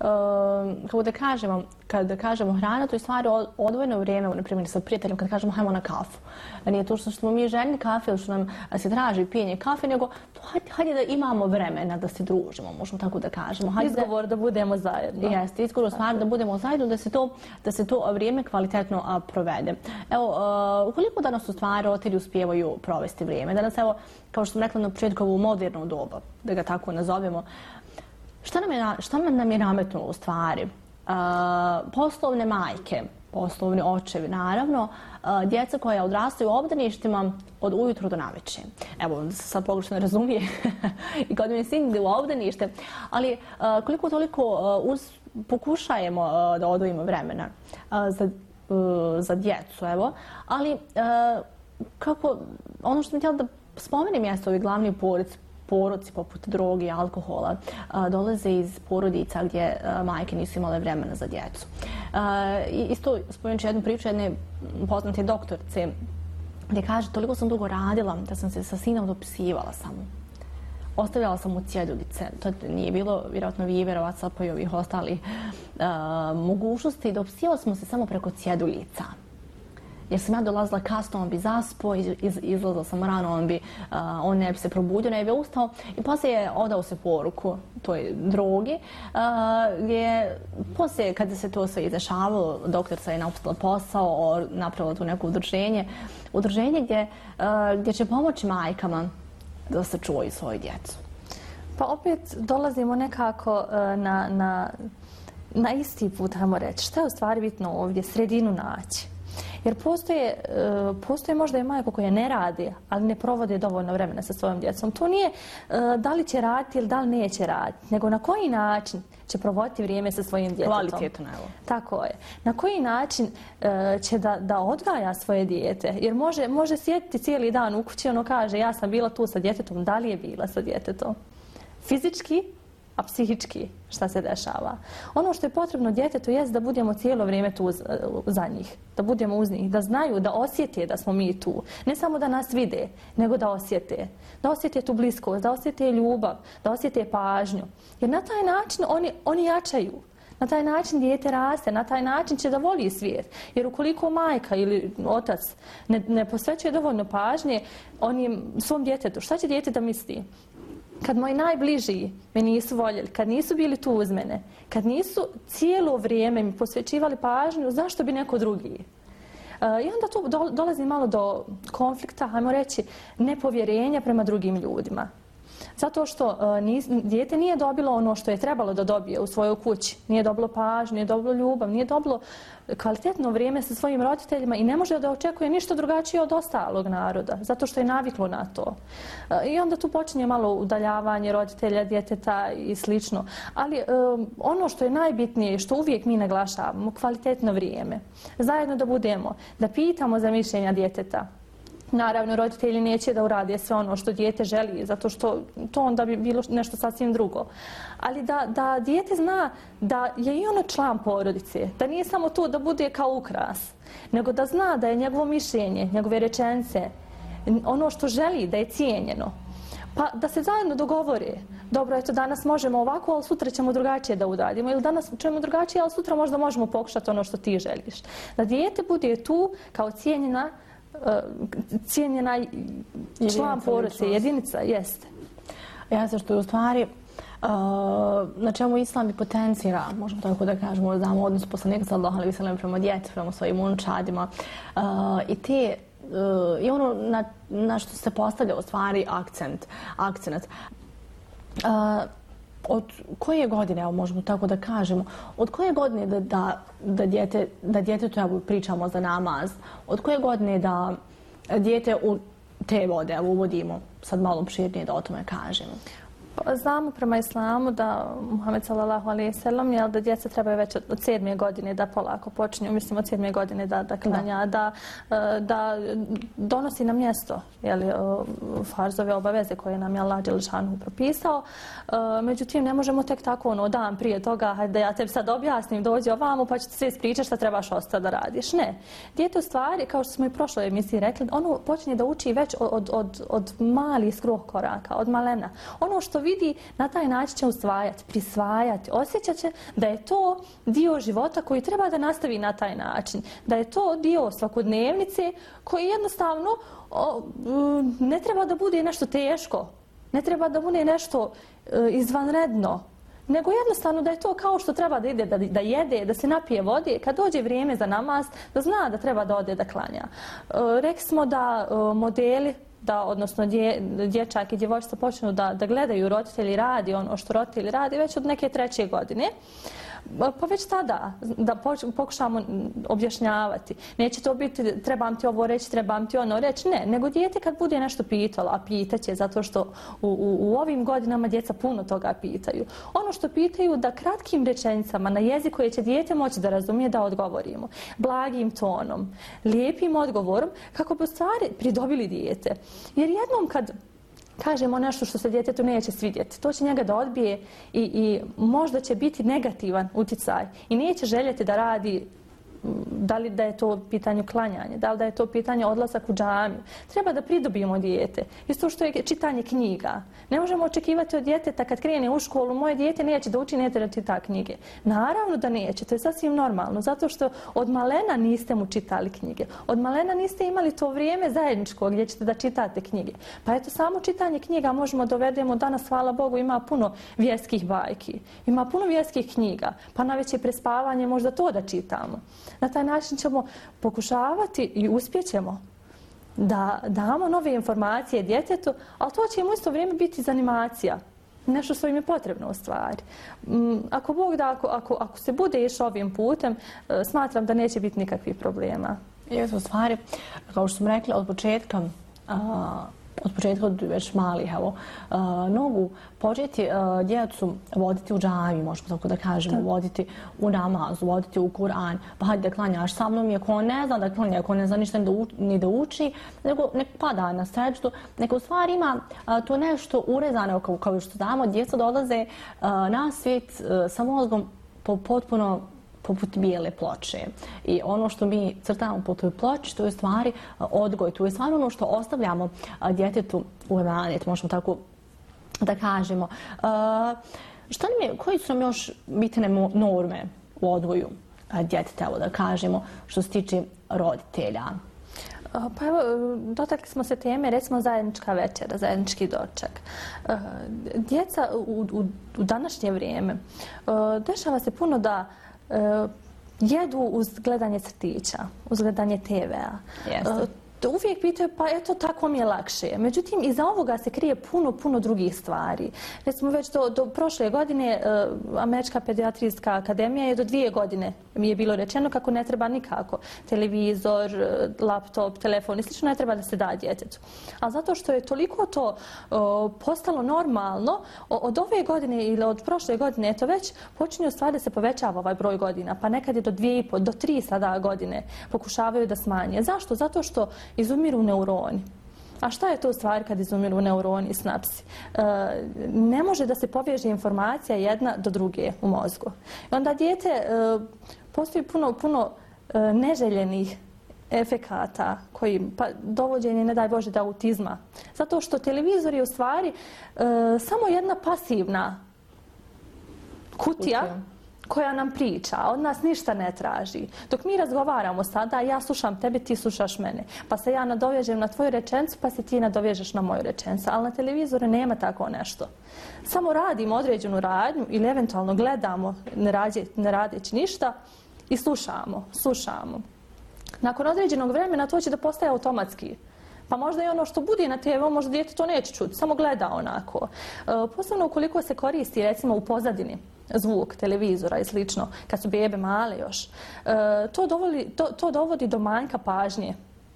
kada kažemo hrana, to je stvari odvojeno vrijeme, na primjer sa prijateljem kad kažemo hajmo na kafu. Nije to što smo mi željni kafe ili što nam se traži pijenje kafe, nego hajde da imamo vremena da se družimo, možemo tako da kažemo. Izgovor da budemo zajedno. Jeste, izgovor stvari da budemo zajedno, da se to vrijeme kvalitetno provede. Evo, koliko danas u stvari roditelji uspijevaju provesti vrijeme? Danas, evo, kao što sam rekla na početku, ovo moderno doba, da ga tako nazovemo, šta nam je nametnulo u stvari? Poslovne majke, poslovni očevi, naravno, djeca koja odrastaju u obdaništima od ujutru do navečer. Evo, da se sad pogrešno razumije i kad mi sin ide u obdanište, ali koliko toliko pokušajemo da odvojimo vremena za djecu, evo, ali ono što sam htjela da spomenem jeste ovi glavni poroci poput droge i alkohola dolaze iz porodica gdje majke nisu imale vremena za djecu. Isto spomenut ću jednu priču jedne poznate doktorice gdje kaže toliko sam dugo radila da sam se sa sinom dopisivala samo. Ostavljala sam mu cjeduljice. To nije bilo vjerojatno Viber, WhatsApp i ovih ostalih mogućnosti. Dopisivali smo se samo preko cjeduljica. Jer sam ja dolazila kasno, on bi zaspao, izlazila sam rano, on ne bi se probudio, ne bi ustao i poslije je odao se poruku toj drogi, gdje poslije kada se to sve izdešavalo, doktorica je napustila posao, napravila tu neko udruženje gdje će pomoći majkama da se čuvaju svoju djecu. Pa opet dolazimo nekako na isti put, hajmo reći. Šta je u stvari bitno ovdje? Sredinu naći. Jer postoje možda i majke koje ne rade, ali ne provode dovoljno vremena sa svojom djecom. To nije da li će raditi ili da li neće raditi, nego na koji način će provoditi vrijeme sa svojim djetetom. Kvalitetno, evo. Tako je. Na koji način će da odgaja svoje dijete. Jer može sjediti cijeli dan u kući, ono kaže ja sam bila tu sa djetetom, da li je bila sa djetetom? Fizički, a psihički šta se dešava. Ono što je potrebno djetetu jest da budemo cijelo vrijeme tu za njih, da budemo uz njih, da znaju, da osjete da smo mi tu. Ne samo da nas vide, nego da osjete. Da osjete tu bliskost, da osjete ljubav, da osjete pažnju. Jer na taj način oni jačaju. Na taj način dijete raste, na taj način će da voli svijet. Jer ukoliko majka ili otac ne posvećuje dovoljno pažnje svom djetetu, šta će dijete da misli? Kad moji najbliži me nisu voljeli, kad nisu bili tu uz mene, kad nisu cijelo vrijeme mi posvećivali pažnju, zašto bi neko drugi? I onda tu dolazi malo do konflikta, hajmo reći, nepovjerenja prema drugim ljudima. Zato što dijete nije dobilo ono što je trebalo da dobije u svojoj kući. Nije dobilo pažnju, nije dobilo ljubav, nije dobilo kvalitetno vrijeme sa svojim roditeljima i ne može da očekuje ništa drugačije od ostalog naroda, zato što je naviklo na to. I onda tu počinje malo udaljavanje roditelja, djeteta i slično. Ali ono što je najbitnije, što uvijek mi naglašavamo, kvalitetno vrijeme. Zajedno da budemo, da pitamo za mišljenja djeteta. Naravno, roditelji neće da urade sve ono što dijete želi, zato što to onda bi bilo nešto sasvim drugo. Ali da dijete zna da je i ono član porodice, da nije samo tu da bude kao ukras, nego da zna da je njegovo mišljenje, njegove rečenice, ono što želi da je cijenjeno. Pa da se zajedno dogovore. Dobro, eto danas možemo ovako, ali sutra ćemo drugačije da uradimo. Ili danas ćemo drugačije, ali sutra možda možemo pokušati ono što ti želiš. Da dijete bude tu kao cijenjena član porodice, jedinica, jeste. Jeste što je u stvari na čemu Islam i potencira, možemo tako da kažemo, da damo odnos poslanika sallallahu alejhi ve sellem prema djeci, prema svojim unčadima i ono na što se postavlja u stvari akcenat. Od koje godine, evo možemo tako da kažemo, od koje godine da djetetu, evo pričamo za namaz, od koje godine da dijete u te vode, evo uvodimo, sad malo opširnije da o tome kažemo? Znamo prema islamu da Muhammed sallallahu alejhi ve sellem da djeca trebaju već od 7. godine da polako počinju, mislim od 7. godine da klanja, da donosi na mjesto farzove obaveze koje nam je Allah dželešanu propisao. Međutim, ne možemo tek tako dan prije toga, hajde da ja tebi sad objasnim, dođi ovamo pa ću ti sve ispričati šta trebaš ostati da radiš. Ne. Dijete u stvari, kao što smo i u prošloj emisiji rekli, ono počinje da uči već od malih skruh koraka, od malena. Ono što vidi, na taj način će usvajati, prisvajati, osjećat će da je to dio života koji treba da nastavi na taj način, da je to dio svakodnevnice koji jednostavno ne treba da bude nešto teško, ne treba da bude nešto izvanredno, nego jednostavno da je to kao što treba da ide, da jede, da se napije vode, kad dođe vrijeme za namaz, da zna da treba da ode da klanja. Rekli smo da modeli, odnosno dječak i djevojčica počnu da gledaju roditelji radi ono što roditelji radi već od neke 3. godine. Pa već tada da pokušamo objašnjavati. Neće to biti trebam ti ovo reći, trebam ti ono reći. Ne, nego dijete kad bude nešto pitalo, a pitaće zato što u ovim godinama djeca puno toga pitaju. Ono što pitaju da kratkim rečenicama na jezik koje će dijete moći da razumije da odgovorimo. Blagim tonom, lijepim odgovorom kako bi u stvari pridobili dijete. Jer jednom kad kažemo nešto što se djetetu neće svidjeti, to će njega da odbije i možda će biti negativan utjecaj i neće željeti da radi, da li da je to pitanje klanjanja, da li da je to pitanje odlazak u džamiju. Treba da pridobijemo dijete. Isto što je čitanje knjiga. Ne možemo očekivati od djeteta kad krene u školu, moje dijete neće da uči, neće da čita knjige. Naravno da neće, to je sasvim normalno, zato što od malena niste mu čitali knjige. Od malena niste imali to vrijeme zajedničko gdje ćete da čitate knjige. Pa eto, samo čitanje knjiga možemo dovedemo, danas, hvala Bogu, ima puno vjerskih bajki, ima puno vjerskih knjiga, pa na veće prespavanje možda to da čitamo. Na taj način ćemo pokušavati i uspjećemo da damo nove informacije djetetu, ali to će im u isto vrijeme biti zanimacija. Nešto što im je potrebno u stvari. Ako Bog da, ako se bude išao ovim putem, smatram da neće biti nikakvih problema. Jesu, u stvari, kao što sam rekla, od početka od već malih, mogu početi djecu voditi u džamiju, možemo tako da kažemo, voditi u namaz, voditi u Kur'an, pa hajde da klanjaš sa mnom, iako ne zna da klanja, ako ne zna ništa ni da uči, nego nek pada na sećdu, nego u stvari ima to nešto urezano, kao što znamo, djeca dolaze na svijet sa mozgom potpuno poput bijele ploče. I ono što mi crtamo po toj ploči, to je stvari odgoj, to je stvarno ono što ostavljamo djetetu u emanet, možemo tako da kažemo. Koji su nam još bitne norme u odgoju djeteta, evo da kažemo, što se tiče roditelja? Pa evo, dotakli smo se teme, recimo zajednička večera, zajednički doček. Djeca u današnje vrijeme dešava se puno da jedu uz gledanje crtića, uz gledanje TV-a. Uvijek pitaju, pa eto, tako mi je lakše. Međutim, iza ovoga se krije puno drugih stvari. Recimo, već do prošle godine Američka pedijatrijska akademija je do 2 godine mi je bilo rečeno kako ne treba nikako televizor, laptop, telefon i slično ne treba da se da djetetu. A zato što je toliko to postalo normalno, od ove godine ili od prošle godine, eto već počinje u stvari da se povećava ovaj broj godina, pa nekad je do 2,5, do 3 sada godine pokušavaju da smanje. Zašto? Zato što izumiru neuroni. A šta je to u stvari kad izumiru neuroni i snapsi? Ne može da se poveže informacija jedna do druge u mozgu. I onda dijete postoji puno neželjenih efekata koji, pa dovođenje, ne daj Bože, do autizma. Zato što televizor je u stvari samo jedna pasivna kutija koja nam priča, a od nas ništa ne traži. Dok mi razgovaramo sada, ja slušam tebe, ti slušaš mene. Pa se ja nadovežem na tvoju rečenicu, pa se ti nadovežeš na moju rečenicu. Ali na televizoru nema tako nešto. Samo radimo određenu radnju ili eventualno gledamo ne radeći ništa i slušamo. Nakon određenog vremena to će da postaje automatski. Pa možda i ono što bude na TV, možda dijete to neće čuti, samo gleda onako. Posebno ukoliko se koristi, recimo, u pozadini zvuk televizora i slično, kad su bebe male još, to dovodi do manjka pažnje.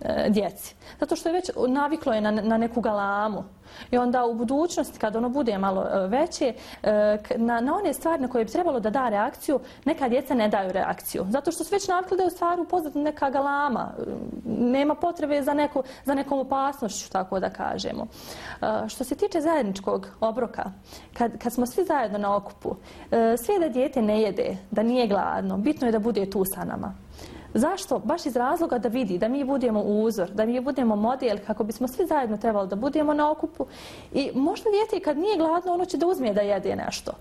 djeci. Zato što je već naviklo je na neku galamu. I onda u budućnosti, kad ono bude malo veće, na one stvari na koje bi trebalo da da reakciju, neka djeca ne daju reakciju. Zato što su već navikli da je u stvari u pozadini neka galama. Nema potrebe za nekom opasnošću, tako da kažemo. Što se tiče zajedničkog obroka, kad smo svi zajedno na okupu, sve da dijete ne jede, da nije gladno, bitno je da bude tu sa nama. Zašto? Baš iz razloga da vidi, da mi budemo uzor, da mi budemo model, kako bismo svi zajedno trebali da budemo na okupu. I možda dijete kad nije gladno, ono će da uzme da jede nešto.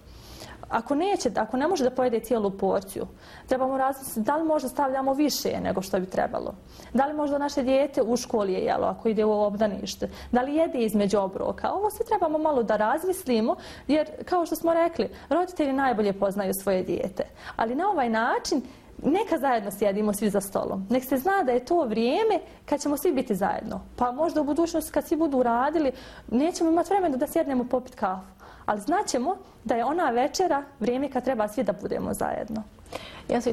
Ako ne može da pojede cijelu porciju, trebamo razmisliti da li možda stavljamo više nego što bi trebalo. Da li možda naše dijete u školi je jelo, ako ide u obdanište. Da li jede između obroka. Ovo sve trebamo malo da razmislimo, jer kao što smo rekli, roditelji najbolje poznaju svoje dijete. Ali na ovaj način neka zajedno sjedimo svi za stolom. Nek se zna da je to vrijeme kad ćemo svi biti zajedno. Pa možda u budućnosti kad svi budu radili, nećemo imati vremena da sjednemo popit kafu. Ali znaćemo da je ona večera vrijeme kad treba svi da budemo zajedno. Jesi,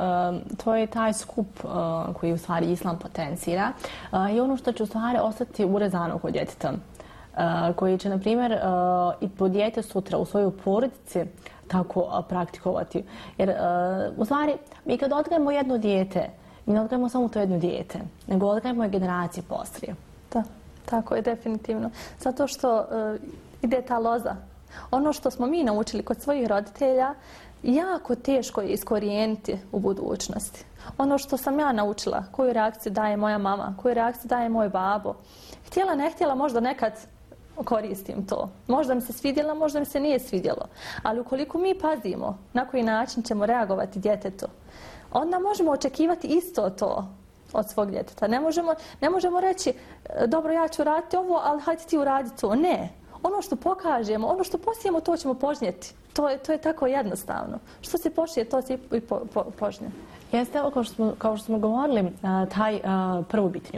to je taj skup koji u stvari Islam potencira i ono što će u stvari ostati urezano kod djeteta. Koji će, na primjer, i po dijete sutra u svojoj porodici tako praktikovati. Jer, u stvari, mi kad odgajemo jedno dijete, mi ne odgajemo samo to jedno dijete, nego odgajemo i generacije poslije. Da, tako je definitivno. Zato što ide ta loza. Ono što smo mi naučili kod svojih roditelja, jako teško je iskorijeniti u budućnosti. Ono što sam ja naučila, koju reakciju daje moja mama, koju reakciju daje moj babo, htjela, ne htjela, možda nekad koristim to. Možda mi se svidjelo, možda mi se nije svidjelo. Ali ukoliko mi pazimo na koji način ćemo reagovati djetetu, onda možemo očekivati isto to od svog djeteta. Ne možemo reći, dobro, ja ću raditi ovo, ali hajde ti uradi to. Ne. Ono što pokažemo, ono što posijemo, to ćemo požnjeti. To je tako jednostavno. Što se pošije, to se i požnje. Jeste, evo kao što smo govorili, taj prvobitni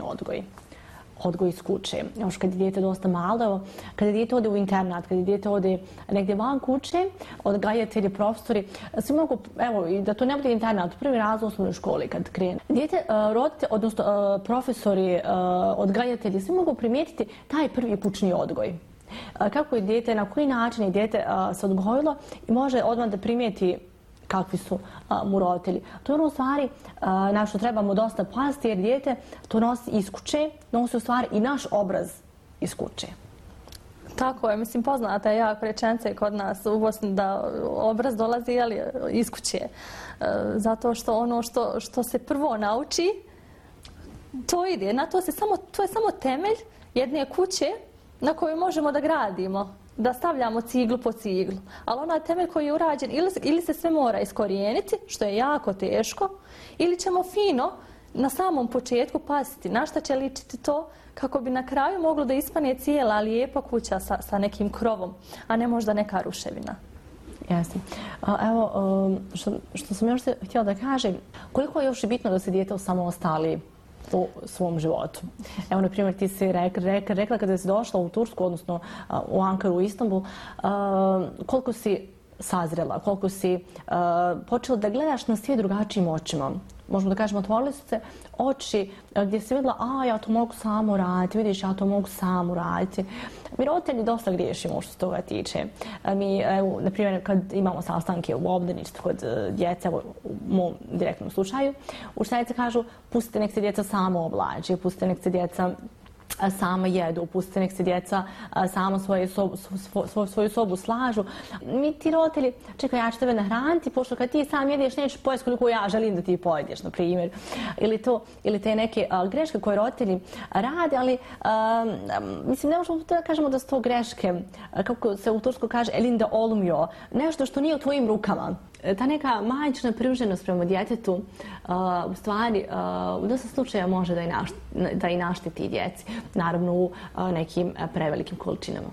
odgoj iz kuće. Još kad je dijete dosta malo, kada dijete ode u internat, kada dijete ode negdje van kuće, odgajatelji, profesori, svi mogu, evo, i da to ne bude internat, prvi razlog u osnovnoj školi kad krene. Dijete, roditelji, odnosno profesori, odgajatelji, svi mogu primijetiti taj prvi kućni odgoj. Kako je dijete, na koji način je dijete se odgojilo i može odmah da primijeti kakvi su mu roditelji. To je ono u stvari na što trebamo dosta paziti, jer dijete to nosi iz kuće, nosi u stvari i naš obraz iz kuće. Tako je, mislim, poznata je jako rečenica i kod nas u Bosni da obraz dolazi iz kuće. Zato što ono što se prvo nauči, to ide. To je samo temelj jedne kuće na koju možemo da gradimo, da stavljamo ciglu po ciglu. Ali onaj temelj koji je urađen ili se sve mora iskorijeniti, što je jako teško, ili ćemo fino na samom početku paziti na šta će ličiti to, kako bi na kraju moglo da ispane cijela lijepa kuća sa nekim krovom, a ne možda neka ruševina. Jasno. Evo, što sam još htjela da kažem, koliko je još bitno da se dijete osamostali u svom životu. Evo, na primjer, ti si rekla kada si došla u Tursku, odnosno u Ankaru, u Istanbul, koliko si sazrela, koliko si počela da gledaš na svijet drugačijim očima. Možemo da kažemo, otvorili su se oči gdje si vidjela, ja to mogu samo raditi, vidiš, ja to mogu samo raditi. Mi roditelji dosta griješimo što se toga tiče. Mi, evo, na primjer, kad imamo sastanke u obdaništu kod djece, u mom direktnom slučaju, učiteljice kažu, pustite nek se djeca samo oblače, pustite nek se djeca sama jedu, pustite nek se djeca sama svoju sobu slažu. Mi ti roditelji, čekaj, ja ću tebe nahraniti, pošto kad ti sam jedeš, nećeš pojesti koliko ja želim da ti pojedeš, na primjer. Ili te neke greške koje roditelji rade, ali mislim, ne možemo da kažemo da su to greške, kako se u Tursku kaže, elinde olmuyor, nešto što nije u tvojim rukama. Ta neka majčina privrženost prema djetetu u stvari u dosta slučaja može da i našteti djeci, naravno u nekim prevelikim količinama.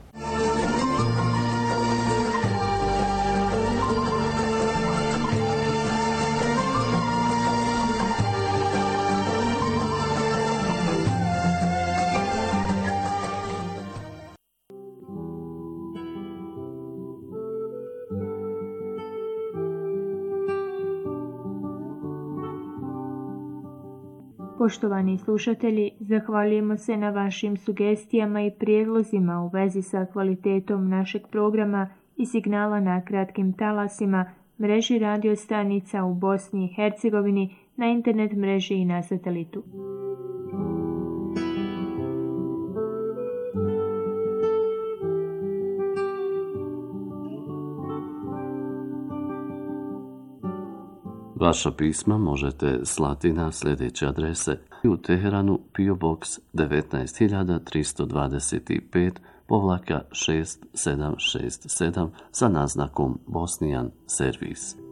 Poštovani slušatelji, zahvaljujemo se na vašim sugestijama i prijedlozima u vezi sa kvalitetom našeg programa i signala na kratkim talasima, mreži radio stanica u Bosni i Hercegovini, na internet mreži i na satelitu. Vaša pisma možete slati na sljedeće adrese: u Teheranu PO Box 19325-6767 sa naznakom Bosnijan servis.